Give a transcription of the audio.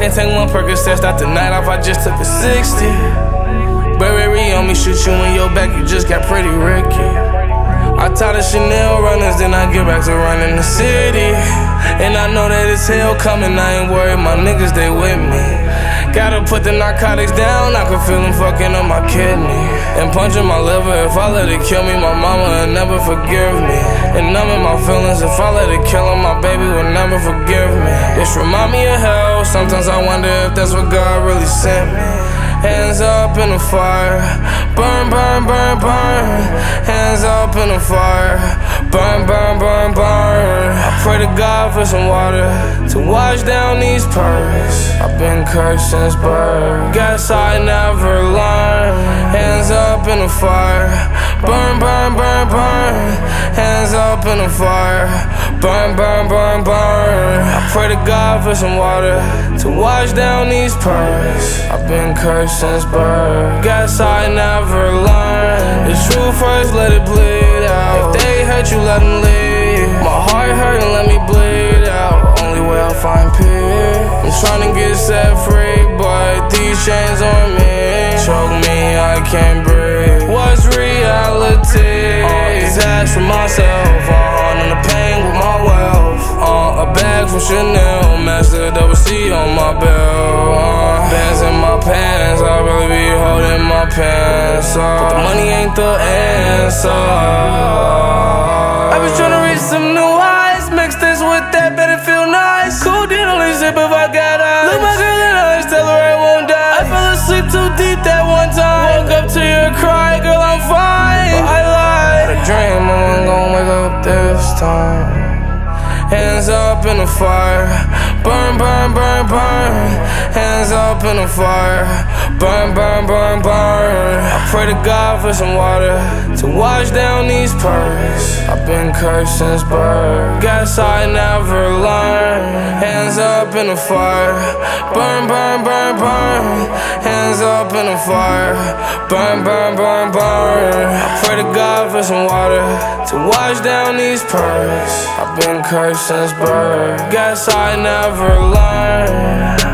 Can't take one Percocet, start the night off, I just took a 60. Burberry on me, shoot you in your back, you just got pretty Ricky. I taught the Chanel runners, then I get back to running the city. And I know that it's hell coming, I ain't worried, my niggas, they with me. Gotta put the narcotics down, I can feel them fucking up my kidney. And punching my liver, if I let it kill me, my mama will never forgive me. And numbing my feelings, if I let it kill her, my baby will never forgive me. This remind me of hell, sometimes I wonder if that's what God really sent me. Hands up in the fire, burn, burn, burn, burn. Hands up in the fire, burn, burn, burn, burn. I pray to God for some water to wash down these pearls. I've been cursed since birth, guess I never learned. Hands up in the fire, burn, burn, burn, burn. Hands up in the fire, burn, burn, burn, burn. I pray to God for some water to wash down these pearls. I've been cursed since birth, guess I never learned. The truth first, let it bleed out. If they hurt you, let them leave. My heart hurt and let me bleed out. Only way I'll find peace. I'm trying to get set free, but these chains on me choke me, I can't breathe. What's reality? Detached from myself, in the pain with my wealth. A bag from Chanel, master double C on my belt. Bands in my pants, I really be holding my pants up. But the money ain't the answer. I was trying to reach some new highs, mix this with that, bet it feel nice. Codeine only sip if I got eyes. Look my girl in the eyes, tell her I won't die. I fell asleep too deep that one time. Woke up to your cry, girl I'm fine. But I lied, a dream, I wasn't gon' wake up this time. Hands up in the fire, burn, burn, burn, burn. Hands up in the fire, burn, burn, burn, burn. I pray to God for some water to wash down these pearls. I've been cursed since birth, guess I never learned. Hands up in the fire, burn, burn, burn, burn. Hands up in the fire, burn, burn, burn, burn. I pray to God for some water to wash down these pearls. I've been cursed since birth, guess I never learned.